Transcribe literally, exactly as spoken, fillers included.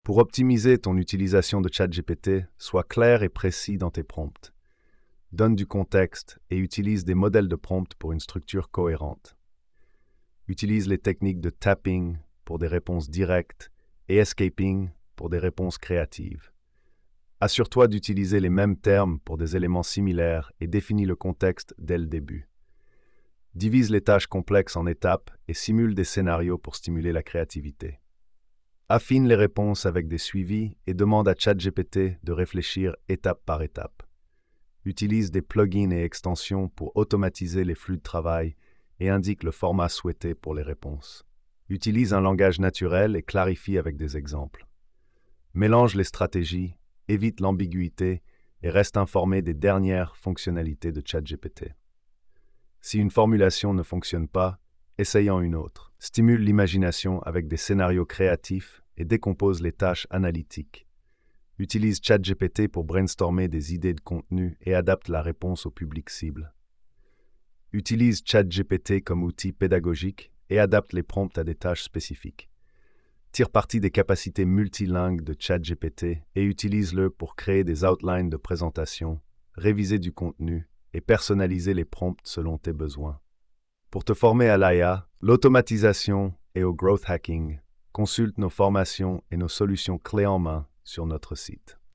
Pour optimiser ton utilisation de ChatGPT, sois clair et précis dans tes prompts. Donne du contexte et utilise des modèles de prompts pour une structure cohérente. Utilise les techniques de tapping pour des réponses directes et escaping pour des réponses créatives. Assure-toi d'utiliser les mêmes termes pour des éléments similaires et définis le contexte dès le début. Divise les tâches complexes en étapes et simule des scénarios pour stimuler la créativité. Affine les réponses avec des suivis et demande à ChatGPT de réfléchir étape par étape. Utilise des plugins et extensions pour automatiser les flux de travail et indique le format souhaité pour les réponses. Utilise un langage naturel et clarifie avec des exemples. Mélange les stratégies, évite l'ambiguïté et reste informé des dernières fonctionnalités de ChatGPT. Si une formulation ne fonctionne pas, essaye en une autre. Stimule l'imagination avec des scénarios créatifs et décompose les tâches analytiques. Utilise ChatGPT pour brainstormer des idées de contenu et adapte la réponse au public cible. Utilise ChatGPT comme outil pédagogique et adapte les prompts à des tâches spécifiques. Tire parti des capacités multilingues de ChatGPT et utilise-le pour créer des outlines de présentation, réviser du contenu et personnaliser les prompts selon tes besoins. Pour te former à l'A I, l'automatisation et au growth hacking, consulte nos formations et nos solutions clés en main sur notre site.